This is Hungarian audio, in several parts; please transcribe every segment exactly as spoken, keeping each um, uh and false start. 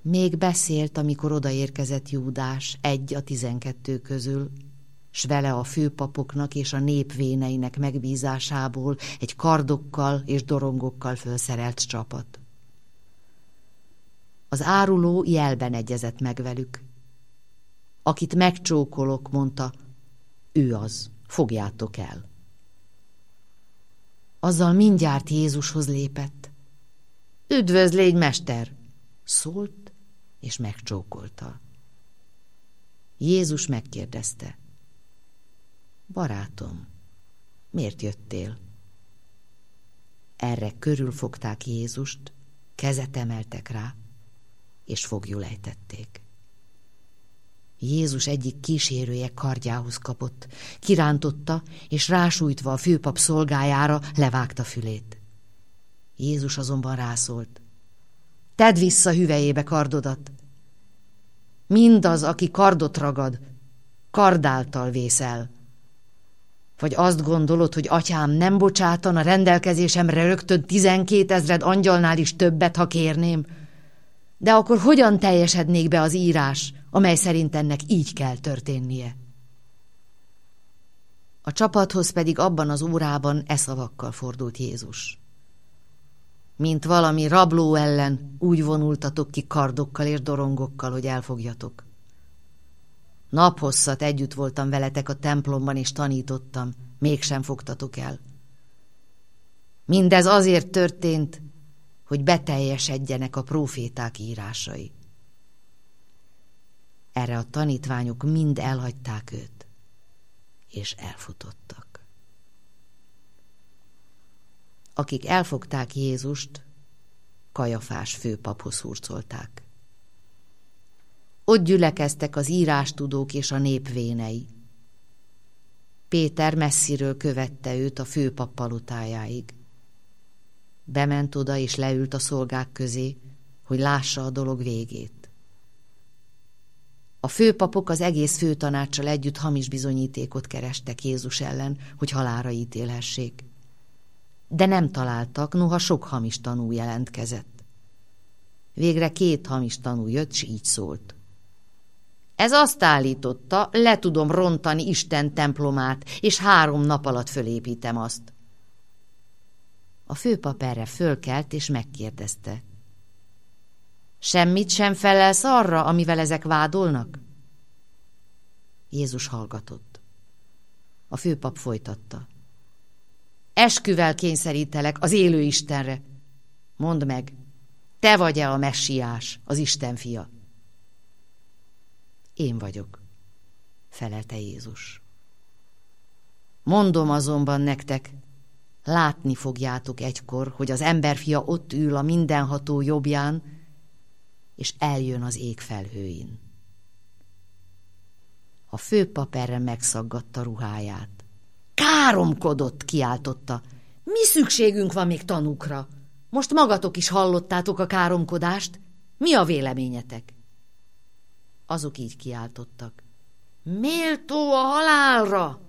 Még beszélt, amikor odaérkezett Júdás, egy a tizenkettő közül, s vele a főpapoknak és a nép véneinek megbízásából egy kardokkal és dorongokkal fölszerelt csapat. Az áruló jelben egyezett meg velük. Akit megcsókolok, mondta, ő az, fogjátok el. Azzal mindjárt Jézushoz lépett. Üdvözlégy, mester! Szólt, és megcsókolta. Jézus megkérdezte. Barátom, miért jöttél? Erre körülfogták Jézust, kezet emeltek rá, és foglyul ejtették. Jézus egyik kísérője kardjához kapott, kirántotta, és rásújtva a főpap szolgájára levágta fülét. Jézus azonban rászólt. Tedd vissza hüvelyébe kardodat. Mindaz, aki kardot ragad, kardáltal vészel. Vagy azt gondolod, hogy atyám nem bocsátan a rendelkezésemre rögtön tizenkétezred angyalnál is többet, ha kérném? De akkor hogyan teljesednék be az írás, amely szerint ennek így kell történnie? A csapathoz pedig abban az órában e szavakkal fordult Jézus. Mint valami rabló ellen úgy vonultatok ki kardokkal és dorongokkal, hogy elfogjatok. Naphosszat együtt voltam veletek a templomban, és tanítottam, mégsem fogtatok el. Mindez azért történt, hogy beteljesedjenek a próféták írásai. Erre a tanítványok mind elhagyták őt, és elfutottak. Akik elfogták Jézust, Kajafás főpaphoz hurcolták. Ott gyülekeztek az írástudók és a nép vénei. Péter messziről követte őt a főpap palotájáig. Bement oda és leült a szolgák közé, hogy lássa a dolog végét. A főpapok az egész főtanáccsal együtt hamis bizonyítékot kerestek Jézus ellen, hogy halálra ítélhessék. De nem találtak, noha sok hamis tanú jelentkezett. Végre két hamis tanú jött, s így szólt. Ez azt állította, le tudom rontani Isten templomát, és három nap alatt fölépítem azt. A főpap erre fölkelt, és megkérdezte. Semmit sem felelsz arra, amivel ezek vádolnak? Jézus hallgatott. A főpap folytatta. Esküvel kényszerítelek az élő Istenre. Mondd meg, te vagy-e a messiás, az Isten fia? Én vagyok, felelte Jézus. Mondom azonban nektek, látni fogjátok egykor, hogy az emberfia ott ül a mindenható jobbján, és eljön az ég felhőin. A főpap erre megszaggatta ruháját. Káromkodott, kiáltotta. Mi szükségünk van még tanúkra? Most magatok is hallottátok a káromkodást? Mi a véleményetek? Azok így kiáltottak. Méltó a halálra!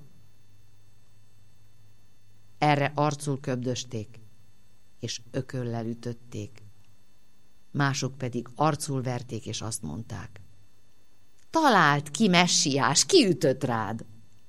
Erre arcul köbdösték, és ököllel ütötték. Mások pedig arcul verték, és azt mondták. Talált ki, messiás, ki ütött rád?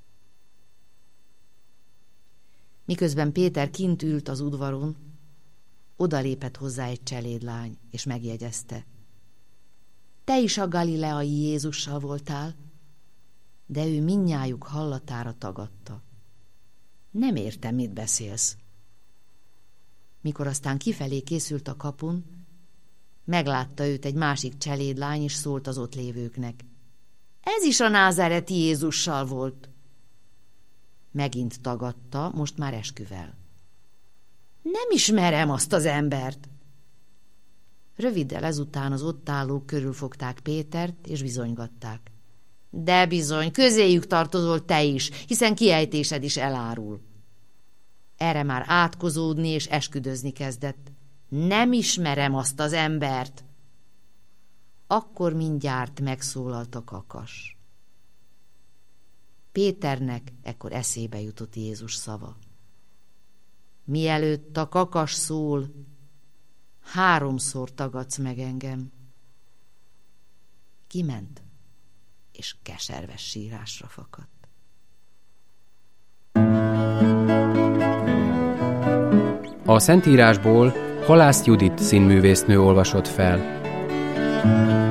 Miközben Péter kint ült az udvaron, odalépett hozzá egy cselédlány, és megjegyezte. Te is a galileai Jézussal voltál, de ő mindnyájuk hallatára tagadta. Nem értem, mit beszélsz. Mikor aztán kifelé készült a kapun, meglátta őt egy másik cselédlány, és szólt az ott lévőknek. Ez is a názáreti Jézussal volt. Megint tagadta, most már esküvel. Nem ismerem azt az embert. Röviddel ezután az ott állók körülfogták Pétert, és bizonygatták. De bizony, közéjük tartozol te is, hiszen kiejtésed is elárul. Erre már átkozódni és esküdözni kezdett. Nem ismerem azt az embert. Akkor mindjárt megszólalt a kakas. Péternek ekkor eszébe jutott Jézus szava. Mielőtt a kakas szól, háromszor tagadsz meg engem. Kiment, és keserves sírásra fakadt. A Szentírásból Halász Judit színművésznő olvasott fel.